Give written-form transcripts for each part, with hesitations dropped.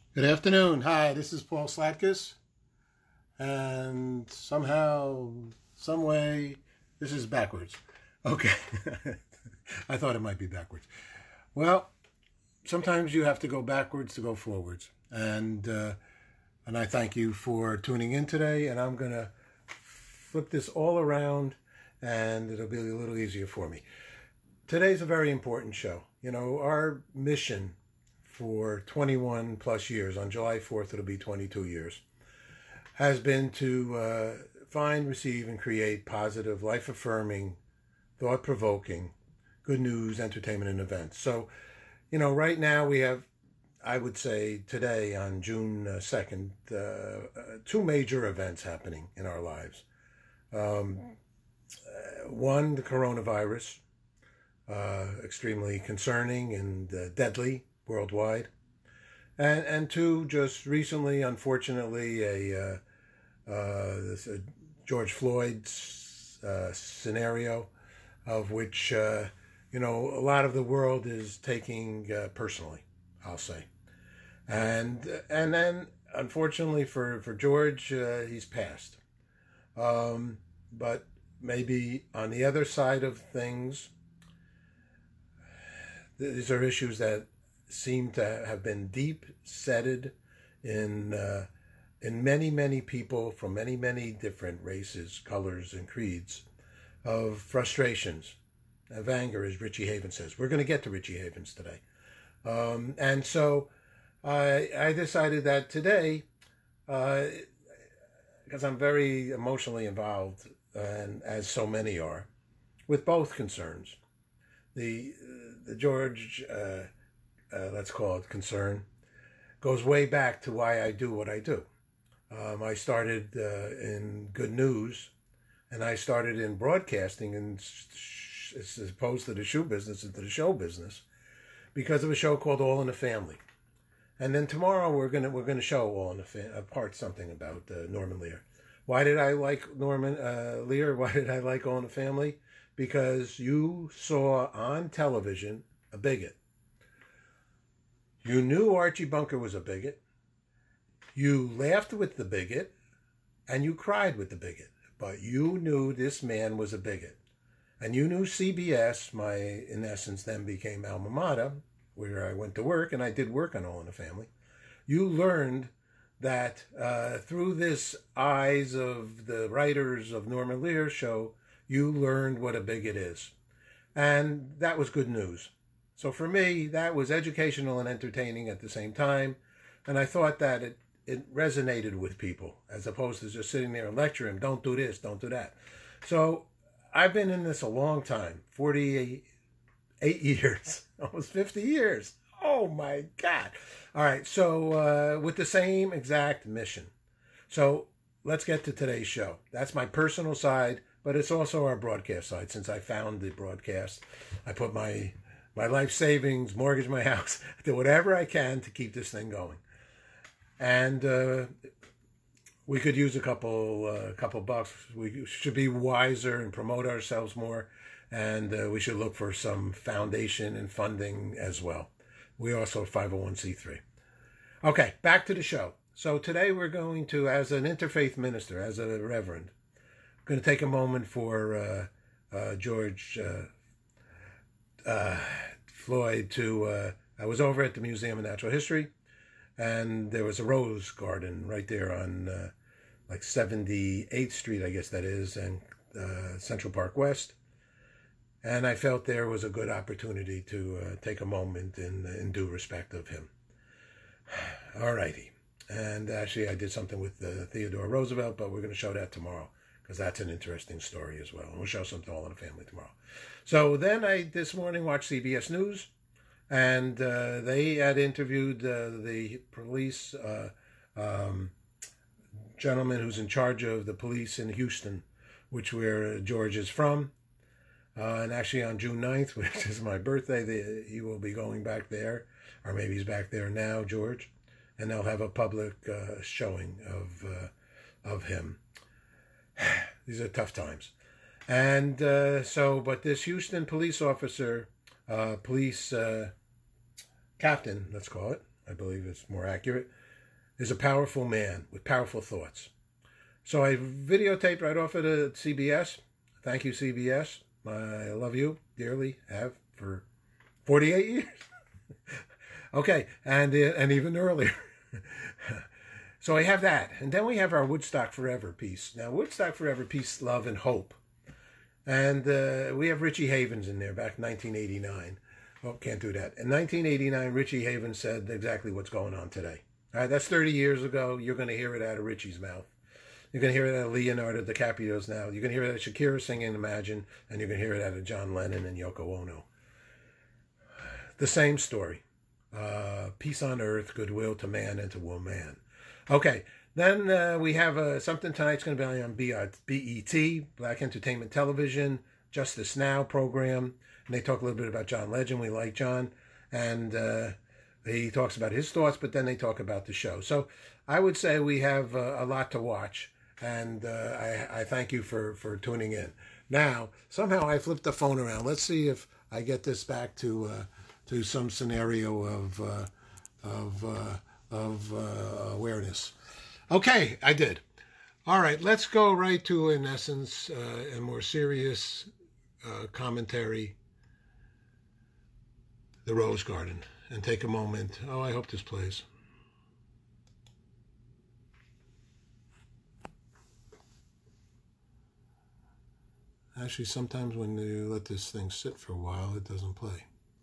Good afternoon. Hi, this is Paul Slatkus, and somehow, some way, this is backwards. Okay, I thought it might be backwards. Well, sometimes you have to go backwards to go forwards, and I thank you for tuning in today. And I'm gonna flip this all around, and it'll be a little easier for me. Today's a very important show. You know, our mission for 21 plus years, on July 4th, it'll be 22 years, has been to find, receive, and create positive, life affirming, thought provoking, good news, entertainment, and events. So, you know, right now we have, I would say today on June 2nd, two major events happening in our lives. Um, One, the coronavirus, extremely concerning and deadly worldwide. And two, just recently, unfortunately, this George Floyd's scenario, of which you know, a lot of the world is taking personally, I'll say. And then unfortunately for George, he's passed. But maybe on the other side of things, these are issues that seem to have been deep setted in many people from many different races, colors, and creeds, of frustrations, of anger, as Richie Havens says. We're going to get to Richie Havens today, and so I decided that today, because I'm very emotionally involved, and as so many are, with both concerns, the the George, let's call it concern, goes way back to why I do what I do. I started in good news, and I started in broadcasting, and as opposed to the shoe business, into the show business, because of a show called All in the Family. And then tomorrow we're gonna show All in the part something about Norman Lear. Why did I like Norman Lear? Why did I like All in the Family? Because you saw on television a bigot. You knew Archie Bunker was a bigot. You laughed with the bigot, and you cried with the bigot. But you knew this man was a bigot. And you knew CBS, my, in essence, then became alma mater, where I went to work, and I did work on All in the Family. You learned that through this eyes of the writers of Norman Lear's show, you learned what a bigot is. And that was good news. So for me, that was educational and entertaining at the same time. And I thought that it resonated with people, as opposed to just sitting there and lecturing them, don't do this, don't do that. So I've been in this a long time, 48 years, almost 50 years. Oh my God. All right, so with the same exact mission. So let's get to today's show. That's my personal side, but it's also our broadcast side. Since I found the broadcast, I put my life savings, mortgage my house, do whatever I can to keep this thing going. And we could use a couple bucks. We should be wiser and promote ourselves more, and we should look for some foundation and funding as well. We also 501c3. Okay, back to the show. So today we're going to, as an interfaith minister, as a reverend, I'm going to take a moment for George Floyd to. I was over at the Museum of Natural History, and there was a rose garden right there on like 78th Street, I guess that is, and Central Park West. And I felt there was a good opportunity to take a moment in due respect of him. All righty. And actually, I did something with Theodore Roosevelt, but we're going to show that tomorrow, because that's an interesting story as well. And we'll show something All in the Family tomorrow. So then I, this morning, watched CBS News, and they had interviewed the police gentleman who's in charge of the police in Houston, which where George is from. And actually on June 9th, which is my birthday, he will be going back there, or maybe he's back there now, George, and they'll have a public showing of him. These are tough times. And but this Houston police officer, police captain, let's call it, I believe it's more accurate, is a powerful man with powerful thoughts. So I videotaped right off of the CBS. Thank you, CBS. I love you dearly, have for 48 years. Okay, and even earlier. So I have that. And then we have our Woodstock Forever piece. Now, Woodstock Forever, peace, love, and hope. And we have Richie Havens in there back in 1989. Oh, can't do that. In 1989, Richie Havens said exactly what's going on today. All right, that's 30 years ago. You're going to hear it out of Richie's mouth. You're going to hear it out of Leonardo DiCaprio's now. You're going to hear it out of Shakira singing Imagine, and you're going to hear it out of John Lennon and Yoko Ono. The same story. Peace on earth, goodwill to man and to woman. Okay, then we have something tonight's going to be on BET, Black Entertainment Television, Justice Now program. And they talk a little bit about John Legend. We like John. And he talks about his thoughts, but then they talk about the show. So I would say we have a lot to watch. And I thank you for tuning in. Now, somehow I flipped the phone around. Let's see if I get this back to some scenario of awareness. Okay, I did. All right, let's go right to, in essence, a more serious commentary, The Rose Garden, and take a moment. Oh, I hope this plays. Actually, sometimes when you let this thing sit for a while, it doesn't play.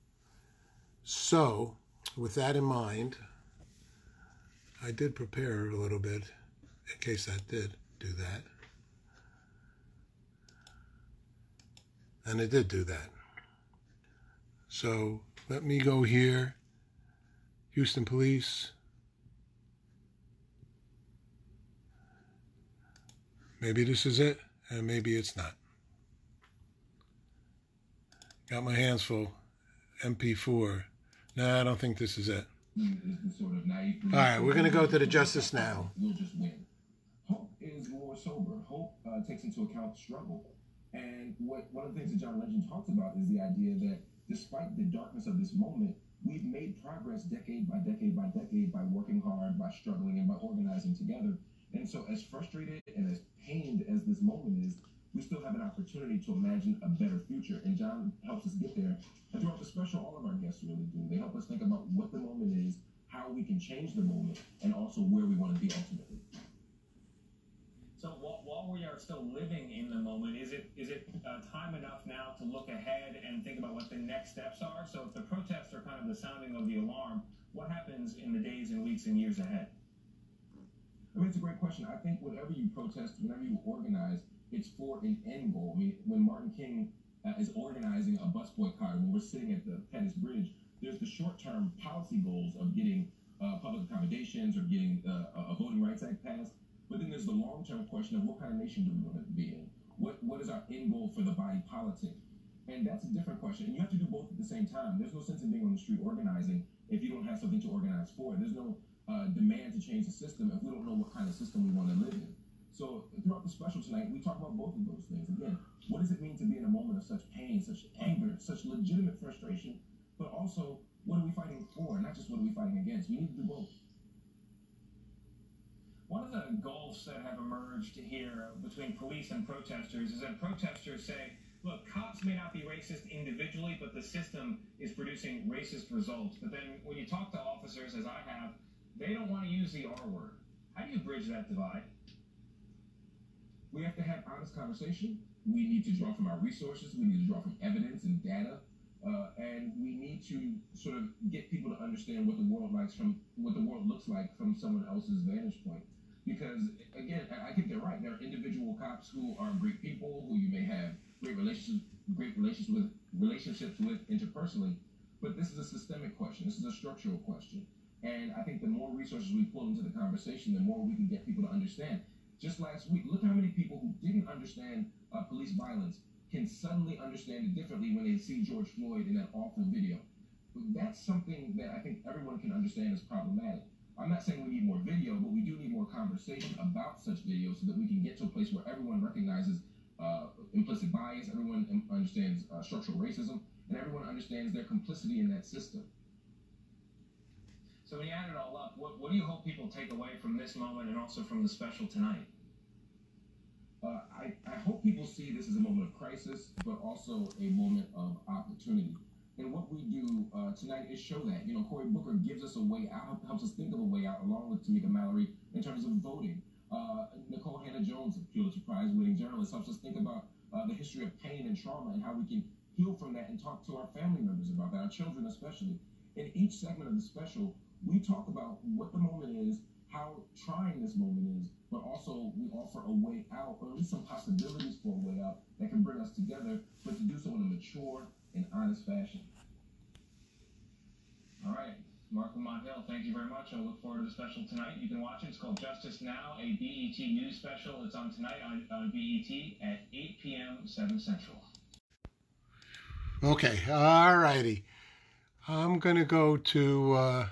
So, with that in mind, I did prepare a little bit in case that did do that. And it did do that. So, let me go here. Houston Police. Maybe this is it, and maybe it's not. Got my hands full. MP4. No, I don't think this is it. All right, we're going to go to the Justice Now. We'll just win. Hope is more sober. Hope takes into account struggle. And one of the things that John Legend talks about is the idea that despite the darkness of this moment, we've made progress decade by decade by decade by working hard, by struggling, and by organizing together. And so as frustrated and as pained as this moment is, we still have an opportunity to imagine a better future. And John helps us get there. And throughout the special, all of our guests really do. They help us think about what the moment is, how we can change the moment, and also where we want to be ultimately. So while we are still living in the moment, is it time enough now to look ahead and think about what the next steps are? So if the protests are kind of the sounding of the alarm, what happens in the days and weeks and years ahead? I mean, it's a great question. I think whenever you protest, whenever you organize, it's for an end goal. I mean, when Martin King is organizing a bus boycott, when we're sitting at the Pettus Bridge, there's the short-term policy goals of getting public accommodations or getting a Voting Rights Act passed. But then there's the long-term question of what kind of nation do we want to be in? What is our end goal for the body politic? And that's a different question. And you have to do both at the same time. There's no sense in being on the street organizing if you don't have something to organize for. There's no demand to change the system if we don't know what kind of system we want to live in. So throughout the special tonight, we talk about both of those things. Again, what does it mean to be in a moment of such pain, such anger, such legitimate frustration, but also what are we fighting for, not just what are we fighting against? We need to do both. One of the goals that have emerged here between police and protesters is that protesters say, look, cops may not be racist individually, but the system is producing racist results. But then when you talk to officers, as I have, they don't want to use the R word. How do you bridge that divide? We have to have honest conversation. We need to draw from our resources. We need to draw from evidence and data. And we need to sort of get people to understand what the world looks like from someone else's vantage point. Because again, I think they're right. There are individual cops who are great people, who you may have great relationships with interpersonally. But this is a systemic question. This is a structural question. And I think the more resources we pull into the conversation, the more we can get people to understand. Just last week, look how many people who didn't understand police violence can suddenly understand it differently when they see George Floyd in that awful video. That's something that I think everyone can understand is problematic. I'm not saying we need more video, but we do need more conversation about such videos so that we can get to a place where everyone recognizes implicit bias, everyone understands structural racism, and everyone understands their complicity in that system. So when you add it all up, what do you hope people take away from this moment and also from the special tonight? I hope people see this as a moment of crisis, but also a moment of opportunity. And what we do tonight is show that. You know, Cory Booker gives us a way out, helps us think of a way out, along with Tamika Mallory, in terms of voting. Nicole Hannah-Jones, a Pulitzer Prize-winning journalist, helps us think about the history of pain and trauma and how we can heal from that and talk to our family members about that, our children especially. In each segment of the special, we talk about what the moment is, how trying this moment is, but also we offer a way out, or at least some possibilities for a way out that can bring us together, but to do so in a mature and honest fashion. All right. Mark Lamont Hill, thank you very much. I look forward to the special tonight. You can watch it. It's called Justice Now, a BET News special. It's on tonight on BET at 8 p.m. 7 Central. Okay, all righty. I'm going to go to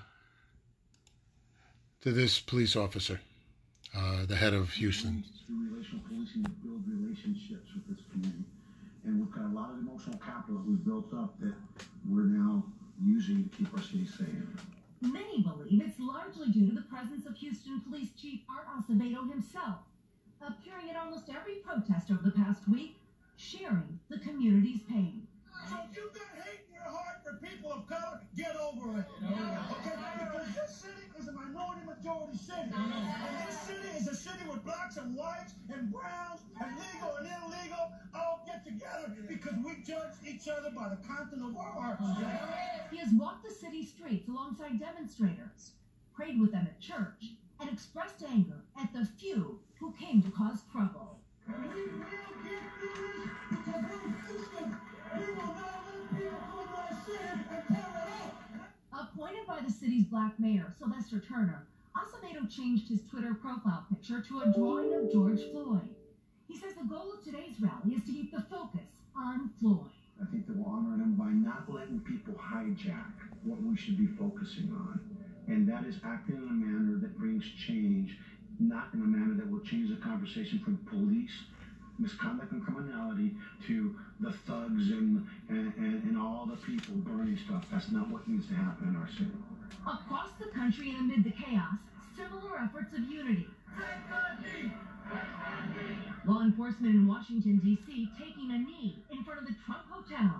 this police officer, the head of Houston. Through relational policing to build relationships with this community. And we've got a lot of emotional capital that we've built up that we're now using to keep our city safe. Many believe it's largely due to the presence of Houston Police Chief Art Acevedo himself, appearing at almost every protest over the past week, sharing the community's pain. So if you've got hate in your heart for people of color, get over it. Okay? Because this city is a minority majority city. And this city is a city with blacks and whites and browns and legal and illegal all get together because we judge each other by the content of our hearts. He has walked the city streets alongside demonstrators, prayed with them at church, and expressed anger at the few who came to cause trouble. We will get through this because we're Houston. We will not let people come to our city and tear it up. Appointed by the city's black mayor, Sylvester Turner, Acevedo changed his Twitter profile picture to a drawing of George Floyd. He says the goal of today's rally is to keep the focus on Floyd. I think that we're honoring him by not letting people hijack what we should be focusing on. And that is acting in a manner that brings change, not in a manner that will change the conversation from police misconduct and criminality to the thugs and all the people burning stuff. That's not what needs to happen in our city. Across the country and amid the chaos, similar efforts of unity. Law enforcement in Washington, D.C. taking a knee in front of the Trump Hotel.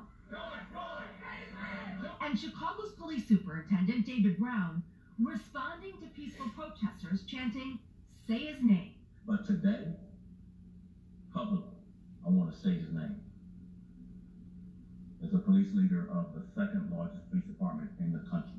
And Chicago's police superintendent, David Brown, responding to peaceful protesters chanting, "Say his name." But today, publicly, I want to say his name. As a police leader of the second largest police department in the country,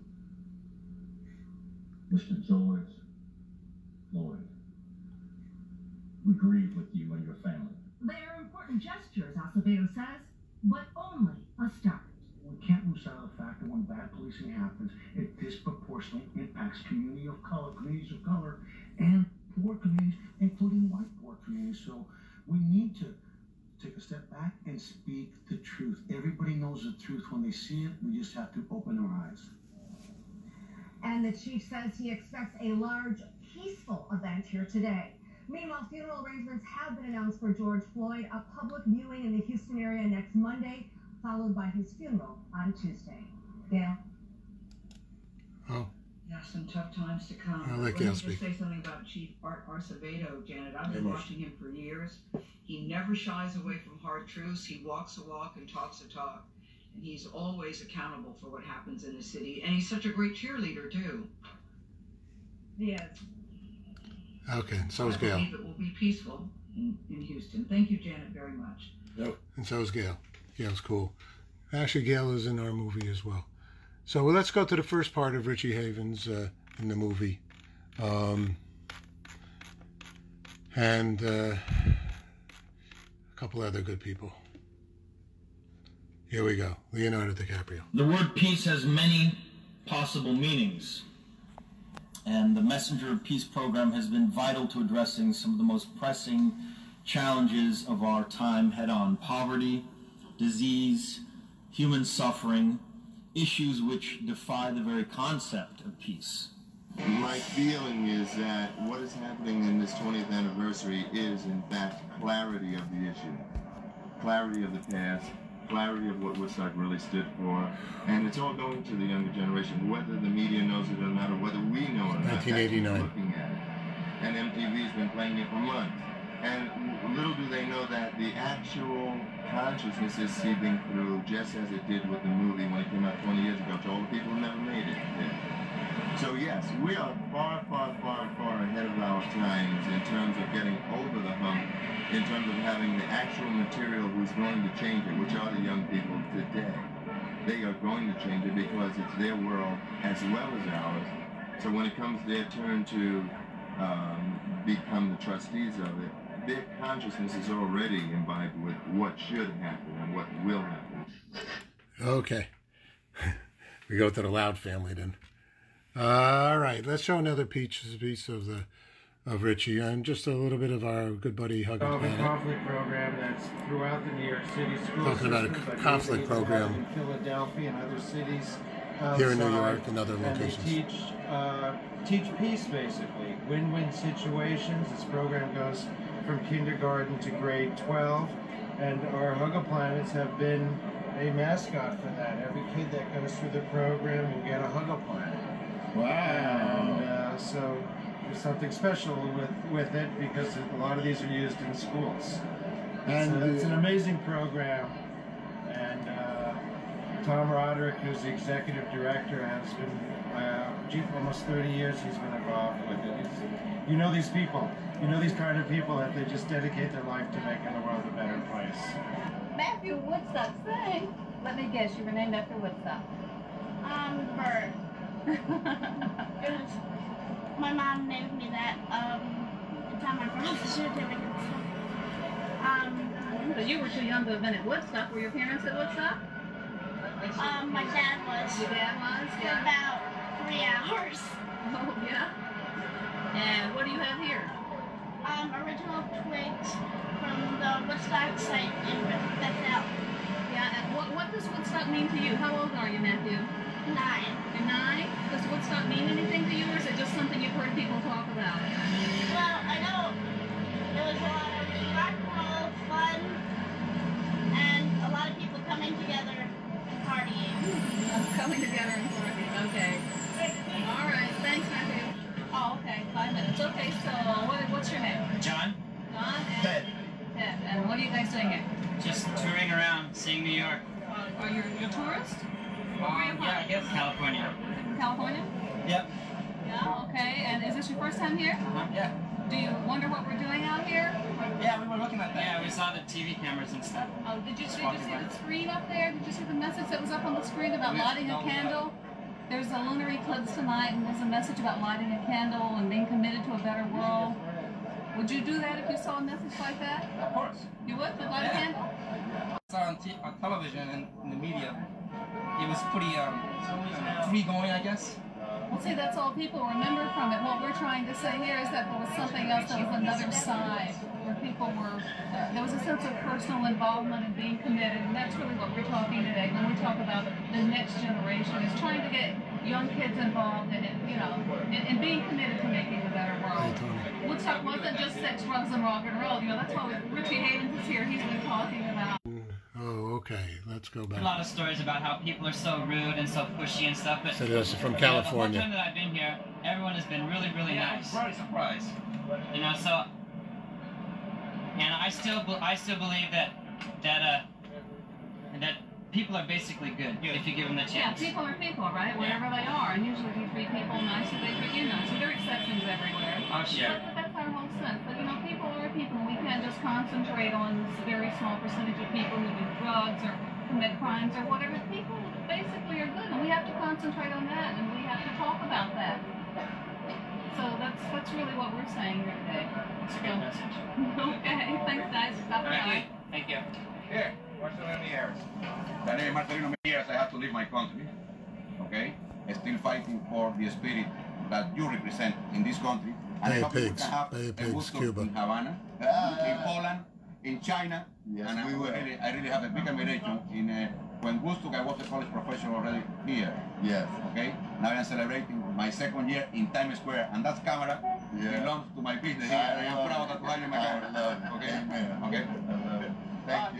Mr. George Floyd, we grieve with you and your family. They are important gestures, Acevedo says, but only a start. We can't lose sight of the fact that when bad policing happens, it disproportionately impacts communities of color, and poor communities, including white poor communities. So we need to take a step back and speak the truth. Everybody knows the truth when they see it. We just have to open our eyes. And the chief says he expects a large, peaceful event here today. Meanwhile, funeral arrangements have been announced for George Floyd, a public viewing in the Houston area next Monday, followed by his funeral on Tuesday. Gail? Oh. Yeah, some tough times to come. I'll let Let me Gail just speak. say something about Chief Art Acevedo, Janet. I've been watching him for years. He never shies away from hard truths. He walks a walk and talks a talk. And he's always accountable for what happens in his city. And he's such a great cheerleader, too. He is. Okay, and so is Gail. I believe it will be peaceful in Houston. Thank you, Janet, very much. And so is Gail. Gail's cool. Actually, Gail is in our movie as well. So let's go to the first part of Richie Havens in the movie. And a couple other good people. Here we go. Leonardo DiCaprio. The word peace has many possible meanings. And the Messenger of Peace program has been vital to addressing some of the most pressing challenges of our time head-on. Poverty, disease, human suffering, issues which defy the very concept of peace. My feeling is that what is happening in this 20th anniversary is, in fact, clarity of the issue. Clarity of the past, clarity of what Woodstock really stood for, and it's all going to the younger generation. Whether the media knows it doesn't matter, whether we know it or not. 1989. Looking at it. And MTV's been playing it for months. And little do they know that the actual consciousness is seeping through, just as it did with the movie when it came out 20 years ago, to all the people who never made it. So yes, we are far, far, far, far ahead of our times in terms of getting over the hump, in terms of having the actual material who's going to change it, which are the young people today. They are going to change it because it's their world as well as ours. So when it comes their turn to become the trustees of it, their consciousness is already imbibed with what should happen and what will happen. Okay. We go to the Loud family then. All right, let's show another piece of Richie and just a little bit of our good buddy Hugging Planet. A conflict program that's throughout the New York City school Talking about a conflict program in Philadelphia and other cities here in New York and other locations. And they teach peace, basically, win-win situations. This program goes from kindergarten to grade 12, and our Hugging Planets have been a mascot for that. Every kid that goes through the program will get a Hugging Planet. Wow! And so there's something special with it because a lot of these are used in schools. And it's an amazing program. And Tom Roderick, who's the executive director, has been almost 30 years he's been involved with it. You know these people. You know these kind of people that they just dedicate their life to making the world a better place. Matthew Woodstock, say. Let me guess, you were named after Woodstock. Bird. My mom named me that. It's on my birth certificate. So you were too young to have been at Woodstock. Were your parents at Woodstock? My dad was. Your dad was? For Yeah. about 3 hours. Oh, yeah? And what do you have here? Original twigs from the Woodstock site in Bethel. Yeah, and what does Woodstock mean to you? How old are you, Matthew? 9. You're 9? Does Woodstock mean anything to you, or is it just something you've heard people talk about? Well, I know there was a lot of rock and roll, fun, and a lot of people coming together and partying. Coming together and partying, okay. All right, thanks, Matthew. Oh, okay, 5 minutes. Okay, so what's your name? John. John and Ted. Ted. And what are you guys doing here? Just touring around, seeing New York. Are you a tourist? Where are you from? Yeah, I guess California. From California? Yep. Yeah, okay. And is this your first time here? Yeah. Do you wonder what we're doing out here? Yeah, we were looking at that. Yeah, we saw the TV cameras and stuff. Oh, did you see the screen up there? Did you see the message that was up on the screen about lighting a candle? There's a lunar eclipse tonight, and there's a message about lighting a candle and being committed to a better world. Would you do that if you saw a message like that? Of course. You would? Would light a candle? I saw on television and in the media. It was pretty free going, I guess. Well, see, that's all people remember from it. What we're trying to say here is that there was something else, there was another side, where people were, there was a sense of personal involvement and being committed, and that's really what we're talking today when we talk about the next generation, is trying to get young kids involved in it, you know, and being committed to making a better world. Woodstock wasn't just sex, drugs, and rock and roll. You know, that's why Richie Havens is here. He's been talking about. Oh, okay. Let's go back. A lot of stories about how people are so rude and so pushy and stuff. But so this is from the California. whole time that I've been here, everyone has been really, really nice. I'm very surprised. You know, so, and I still believe that people are basically good if you give them the chance. Yeah, people are people, right? Wherever they are, and usually we treat people nicely, they treat you nicely. There are exceptions everywhere. Oh, sure. But that's our whole sense. But, you know, people are people, and we can't just concentrate on this very small percentage of people who do drugs or commit crimes or whatever. People basically are good, and we have to concentrate on that, and we have to talk about that. So that's really what we're saying here today. It's a good message. Okay, thanks guys. Stop by. Thank you. Here, what's the name of yours? The name is Marcelino Mejías. I have to leave my country. Okay? Still fighting for the spirit that you represent in this country. And Bay I of hope we Pigs. can have Bay of a Pigs, Woodstock Cuba. in Havana, in Poland, in China. Yes, and we will. I really have a big admiration in when Woodstock I was a college professor already here. Yes. Okay? Now I am celebrating my second year in Times Square, and that camera belongs to my business here. I am proud to have it in my camera. I love it. Okay? Amen. Okay? I love it. Thank you.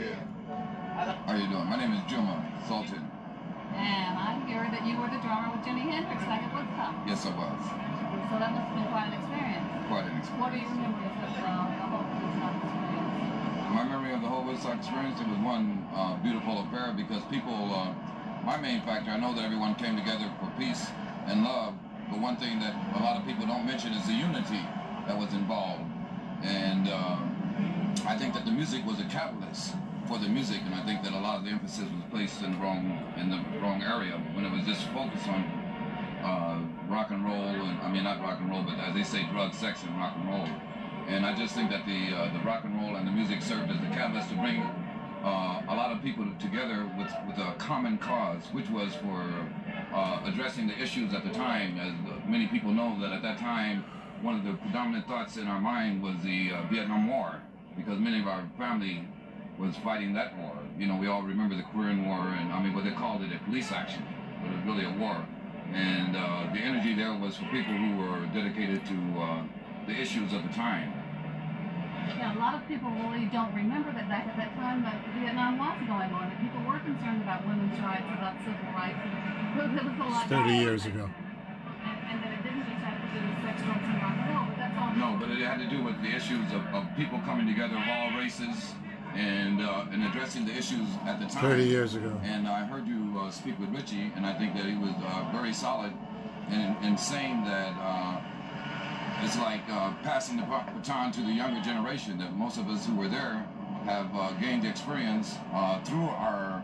How you doing? My name is Juma Sultan. And I hear that you were the drummer with Jimi Hendrix back at Woodstock. Yes, I was. So that must have been quite an experience. Quite an experience. What are your memories of the whole Woodstock experience? My memory of the whole Woodstock experience, it was one beautiful affair because people, my main factor, I know that everyone came together for peace and love, but one thing that a lot of people don't mention is the unity that was involved. And I think that the music was a catalyst for the music, and I think that a lot of the emphasis was placed in the wrong area when it was just focused on rock and roll, and I mean not rock and roll, but as they say, drugs, sex, and rock and roll. And I just think that the rock and roll and the music served as the catalyst to bring a lot of people together with a common cause, which was for addressing the issues at the time. As many people know that at that time, one of the predominant thoughts in our mind was the Vietnam War, because many of our family was fighting that war. You know, we all remember the Korean War, and I mean, what they called it a police action, but it was really a war. And the energy there was for people who were dedicated to the issues of the time. Yeah, a lot of people really don't remember that back at that time that Vietnam was going on, and people were concerned about women's rights, about civil rights. And there was a lot. 30 years ago. And that it didn't just have to do with sex, drugs, and rock and roll, but that's all. No, but it had to do with the issues of people coming together of all races and addressing the issues at the time. 30 years ago. And I heard you speak with Richie, and I think that he was very solid in saying that it's like passing the baton to the younger generation, that most of us who were there have gained experience through our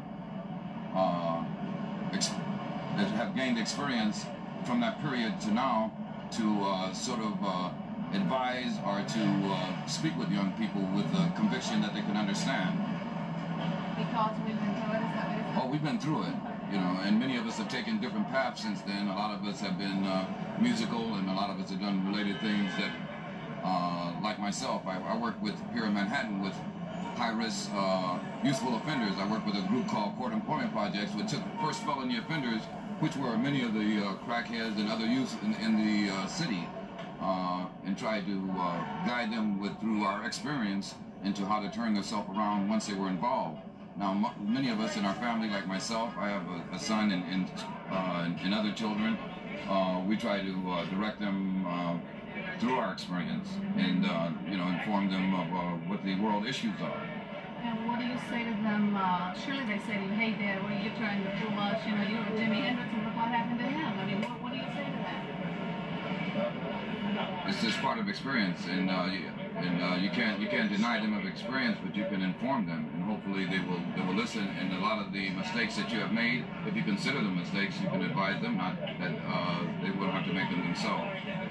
have gained experience from that period to now to sort of advise or to speak with young people with the conviction that they can understand. Because we've been through it, is that what it is? Oh, we've been through it, you know, and many of us have taken different paths since then. A lot of us have been musical, and a lot of us have done related things that, like myself, I work with here in Manhattan with high-risk youthful offenders. I work with a group called Court Employment Projects, which took first felony offenders, which were many of the crackheads and other youth in the city, and tried to guide them through our experience into how to turn themselves around once they were involved. Now, many of us in our family, like myself, I have a son and other children. We try to direct them through our experience and you know, inform them of what the world issues are. And what do you say to them? Surely they say to you, "Hey, Dad, what are you trying to fool us? You know, you were Jimi Hendrix, and look what happened to him." I mean, what do you say to that? It's just part of experience, and you can't deny them of experience, but you can inform them, and hopefully they will listen. And a lot of the mistakes that you have made, if you consider them mistakes, you can advise them, not that they will have to make them themselves.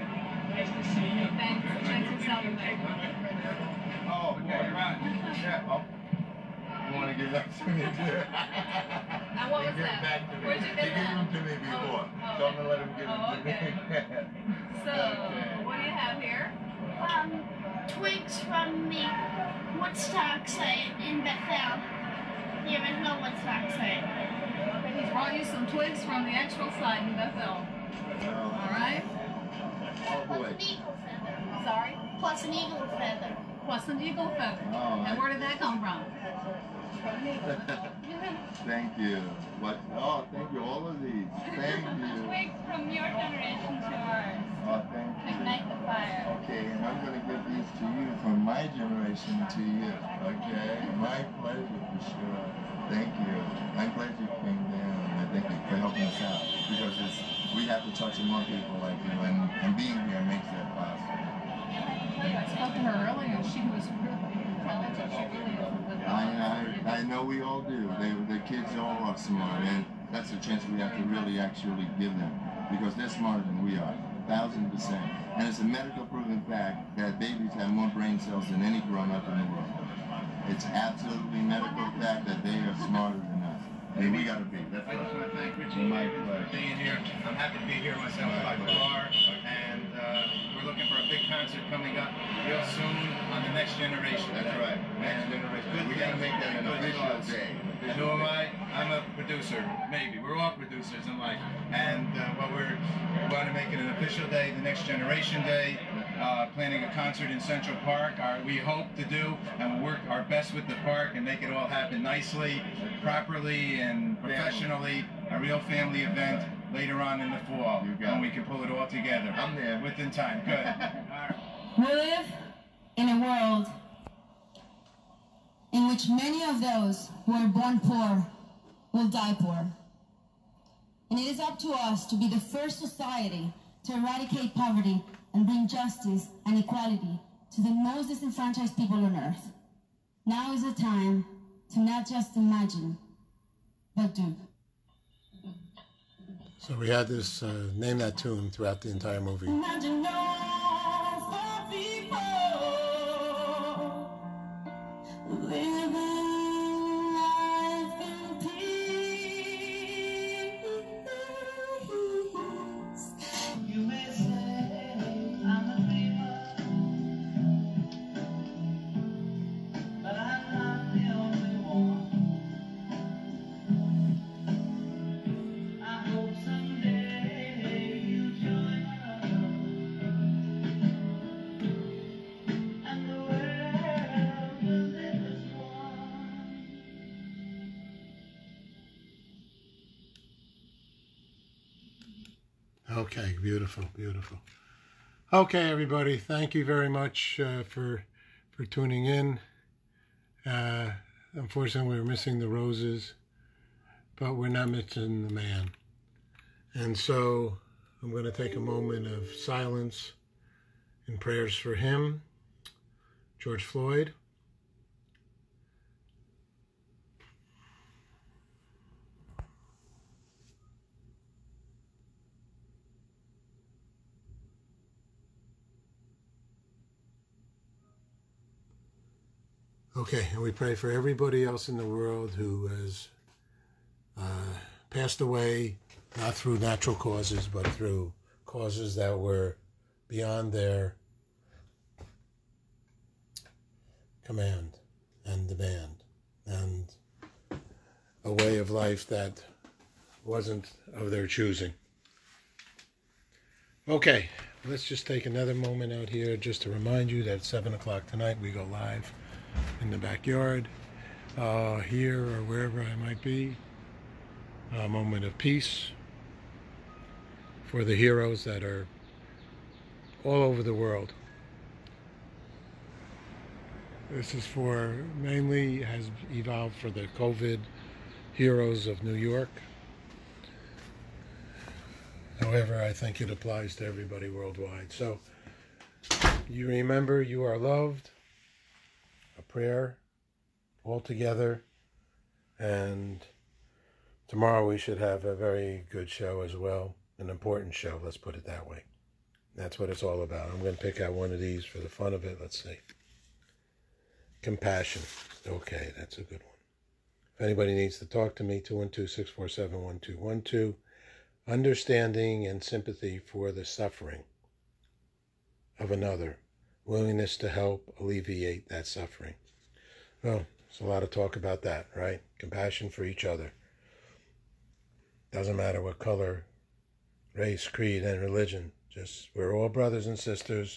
Oh, okay, right. Yeah. Oh. You want to give that to me too? Now what was that? Where'd you get that? He gave them to me before. So I'm going to let him give them to me. So, what do you have here? Twigs from the Woodstock site in Bethel. The original Woodstock site. Okay, he's brought you some twigs from the actual site in Bethel. Alright? Oh boy. Sorry? Plus an eagle feather. Plus an eagle feather. Oh, and where did that come from? Thank you. What? Oh, thank you. All of these. Thank you. Twigs from your generation to ours. Oh, thank you. Ignite the fire. Okay, and I'm going to give these to you from my generation to you. Okay? My pleasure for sure. Thank you. I'm glad you came down. I thank you for helping us out, because we have to talk to more people like you, and being here makes that possible. I spoke to her earlier, and she was really intelligent. She really is. I know we all do. The kids all are smart, and that's a chance we have to really actually give them, because they're smarter than we are, 1,000%. And it's a medical proven fact that babies have more brain cells than any grown-up in the world. It's absolutely medical fact that they are smarter than us. And we gotta be. That's right. I just want to thank Richie for being here. I'm happy to be here myself by far, and we're looking for a big concert coming up real soon on the Next Generation. That's right. Next Generation. We gotta make that an official day. And who am I? I'm a producer, maybe. We're all producers in life. And we want to make it an official day, the Next Generation Day. planning a concert in Central Park. We hope to do and work our best with the park and make it all happen nicely, properly, and professionally. A real family event later on in the fall when we can pull it all together. I'm there. Within time. Good. All right. We live in a world in which many of those who are born poor will die poor. And it is up to us to be the first society to eradicate poverty and bring justice and equality to the most disenfranchised people on earth. Now is the time to not just imagine, but do. So we had this, name that tune throughout the entire movie. Imagine all for people living life in peace. You may say I'm a dreamer, but I'm not the only one. I hope someday you'll join us, and the world will live as one. Okay, beautiful, beautiful. Okay, everybody, thank you very much for tuning in. Unfortunately, we're missing the roses, but we're not missing the man. And so I'm going to take a moment of silence and prayers for him, George Floyd. Okay, and we pray for everybody else in the world who has passed away, not through natural causes, but through causes that were beyond their command and demand, and a way of life that wasn't of their choosing. Okay, let's just take another moment out here just to remind you that at 7 o'clock tonight we go live in the backyard, here or wherever I might be. A moment of peace for the heroes that are all over the world. This is for, mainly has evolved for the COVID heroes of New York. However, I think it applies to everybody worldwide. So, you remember you are loved. A prayer all together, and tomorrow we should have a very good show as well, an important show, let's put it that way. That's what it's all about. I'm going to pick out one of these for the fun of it. Let's see. Compassion. Okay, that's a good one. If anybody needs to talk to me, 212-647-1212. Understanding and sympathy for the suffering of another. Willingness to help alleviate that suffering. Well, there's a lot of talk about that, right? Compassion for each other. Doesn't matter what color, race, creed, and religion. Just, we're all brothers and sisters.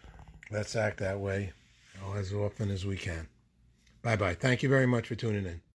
Let's act that way as often as we can. Bye-bye. Thank you very much for tuning in.